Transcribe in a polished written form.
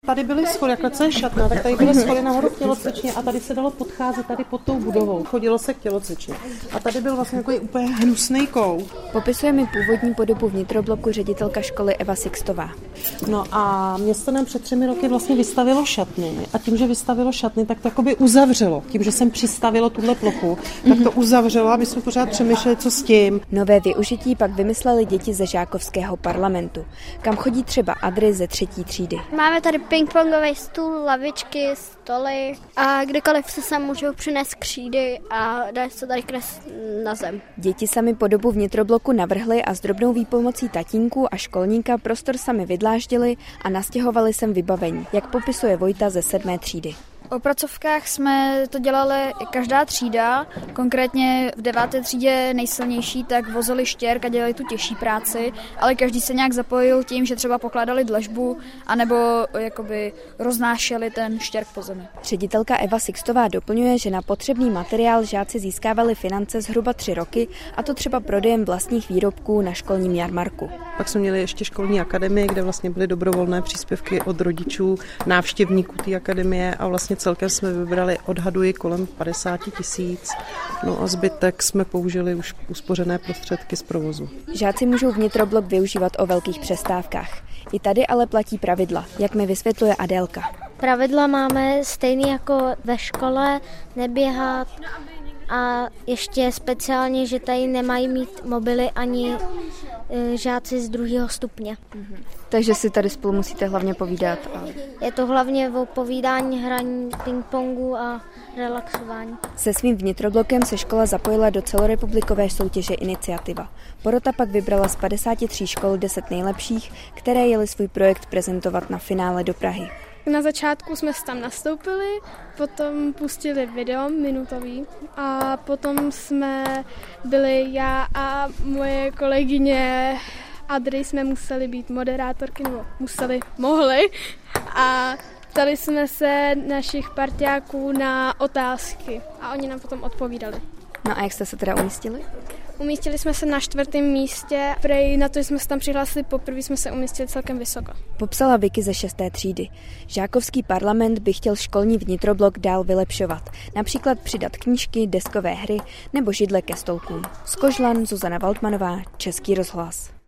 Tady byly schody, jako co je šatna, tak tady byly schody nahoru v tělocvičně a tady se dalo podcházet tady pod tou budovou. Chodilo se k tělocvičně. A tady byl vlastně takový úplně hnusný kout. Popisuje mi původní podobu vnitrobloku ředitelka školy Eva Sixtová. No a město nám před 3 roky vlastně vystavilo šatny. A tím, že vystavilo šatny, tak to jakoby uzavřelo. Tím, že jsem přistavilo tuhle plochu, tak to uzavřelo a my jsme pořád přemýšleli, co s tím. Nové využití pak vymysleli děti ze žákovského parlamentu, kam chodí třeba Adry ze 3. třídy. Máme tady pingpongový stůl, lavičky, stoly a kdykoliv se sem můžou přinést křídy a dá se tady kreslit na zem. Děti sami podobu vnitrobloku navrhly a s drobnou výpomocí tatínků a školníka prostor sami vydláždili a nastěhovali sem vybavení, jak popisuje Vojta ze 7. třídy. O pracovkách jsme to dělali každá třída, konkrétně v 9. třídě nejsilnější, tak vozili štěrk a dělali tu těžší práci, ale každý se nějak zapojil tím, že třeba pokládali dlažbu anebo jakoby roznášeli ten štěrk po zemi. Ředitelka Eva Sixtová doplňuje, že na potřebný materiál žáci získávali finance zhruba 3 roky, a to třeba prodejem vlastních výrobků na školním jarmarku. Pak jsme měli ještě školní akademii, kde vlastně byly dobrovolné příspěvky od rodičů, návštěvníků té akademie a vlastně celkem jsme vybrali, odhaduji, kolem 50 000. No a zbytek jsme použili už uspořené prostředky z provozu. Žáci můžou vnitroblok využívat o velkých přestávkách. I tady ale platí pravidla, jak mi vysvětluje Adélka. Pravidla máme stejný jako ve škole, neběhat a ještě speciálně, že tady nemají mít mobily ani žáci z 2. stupně. Takže si tady spolu musíte hlavně povídat. Je to hlavně o povídání, hraní pingpongu a relaxování. Se svým vnitroblokem se škola zapojila do celorepublikové soutěže Iniciativa. Porota pak vybrala z 53 škol 10 nejlepších, které jeli svůj projekt prezentovat na finále do Prahy. Na začátku jsme tam nastoupili, potom pustili video minutový a potom jsme byli já a moje kolegyně Adry, jsme museli být moderátorky, nebo mohli a ptali jsme se našich parťáků na otázky a oni nám potom odpovídali. No a jak jste se teda umístili? Umístili jsme se na 4. místě, prej na to, že jsme se tam přihlásili poprvé, jsme se umístili celkem vysoko. Popsala Vicky ze 6. třídy. Žákovský parlament by chtěl školní vnitroblok dál vylepšovat. Například přidat knížky, deskové hry nebo židle ke stolkům. Z Kožlan Zuzana Waldmanová, Český rozhlas.